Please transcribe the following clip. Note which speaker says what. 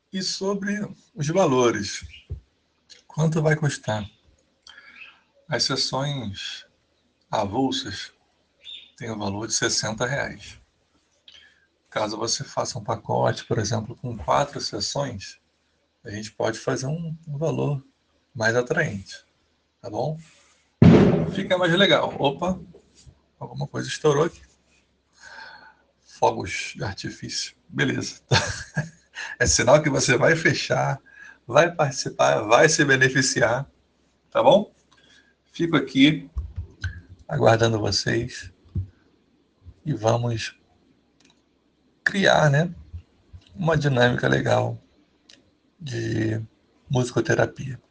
Speaker 1: E sobre os valores, quanto vai custar? As sessões avulsas têm o valor de R$ 60. Caso você faça um pacote, por exemplo, com 4 sessões, a gente pode fazer um valor mais atraente, tá bom? Fica mais legal. Opa, alguma coisa estourou aqui. Fogos de artifício. Beleza. É sinal que você vai fechar, vai participar, vai se beneficiar, tá bom? Fico aqui aguardando vocês e vamos criar, né, uma dinâmica legal de musicoterapia.